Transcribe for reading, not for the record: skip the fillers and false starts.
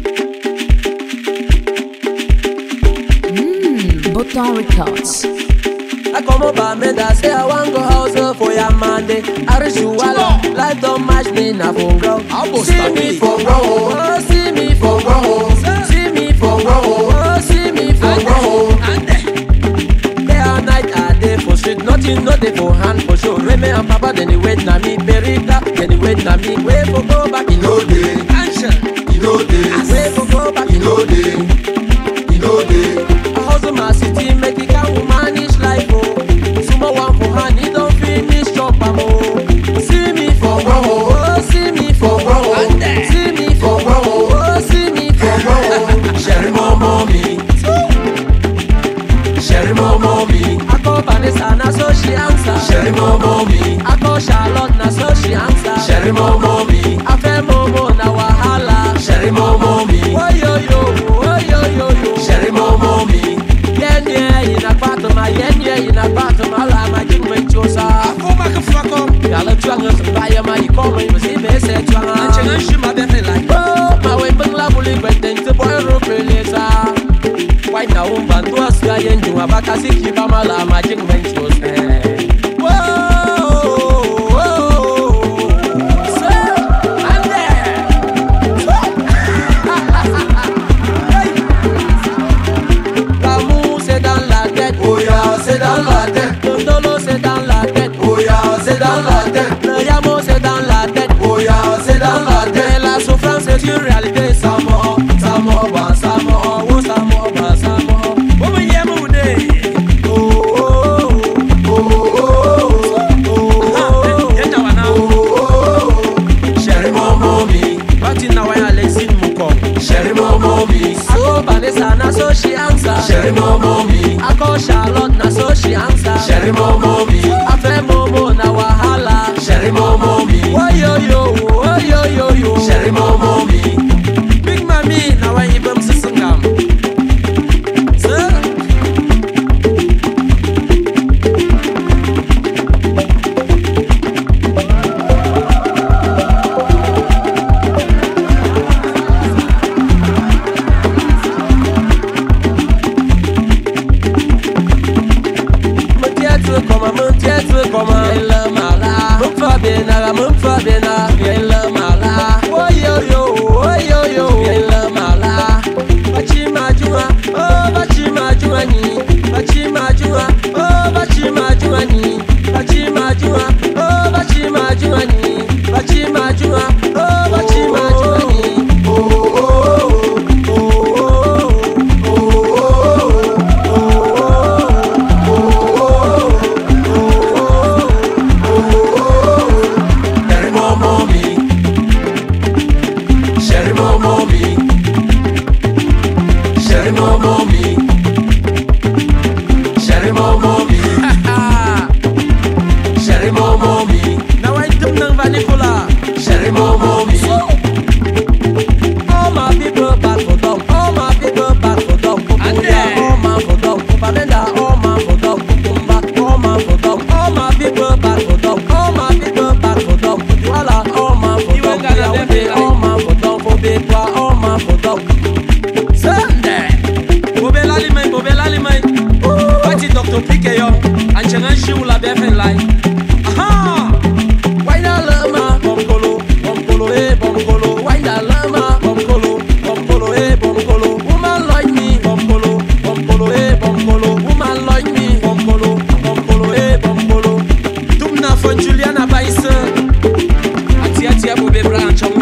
Button Records. I come up and me that say I want go house for your Monday. I reach you all life don't match me na phone girl. See me for grow, oh, see me for grow, see me for grow, oh, see me for grow. Day and night I day for street, nothing no day for hand for show. Remy and Papa then they wait na me, Berita then they wait na me. Wait for go back, you know day, you know day. Wait for go back, you know day, you know day. I hustle my city, make it can manage life oh. Sumo one for hand, he don't finish chop am oh. See me for grow, oh, see me for grow, see me for grow, oh, see me for grow. Sherry mommy, Sherry mommy. I call Vanessa na so she answer. Sherry mommy. I call Charlotte na so she answer. Sherry mommy. I feel momo na wahala. Sherry mommy. Oh yo yo, oh yo yo yo. Sherry mommy. Yenye ina patuma, yenye ina patuma la ma jingme chosa. Akoma ka fuck up. Yalla twanga mbaya ma ikoma imasibe se twanga. Anchenga shima befe like. Oh, ma we bangla buli beten te boy ro peleza. Why now umbantu aska yenju abakasi kibama la ma jingme chosa. C'est dans la tête, Tondolo c'est dans la tête, oh ya, c'est dans la tête, le Yamo c'est dans la tête, oh ya, c'est dans la tête. Et la souffrance est une réalité, ça mort, bah, ça mort, oh ça mort, bah, ça mort. Oh mais Yamo né, oh oh oh oh oh oh. Chérie mommy, parti na waya Alexine Mouko. Chérie mommy, ako Vanessa na so she answer. Chérie mommy, ako Charlotte na so she answer. Sherry mommy, I feel momo na wahala. Sherry mommy, oh yo yo, oh yo yo yo. Sherry mommy, big mommy na wa ibam sisangam. Sir, comment elle mala me fa bena elle mala oh yo yo oh yo yo elle mala bachi majua oh bachi majua ni bachi majua oh bachi majua ni bachi majua oh bachi majua ni bachi majua oh bachi majua ni oh oh Juliana Baisse, Atia Boube Branch.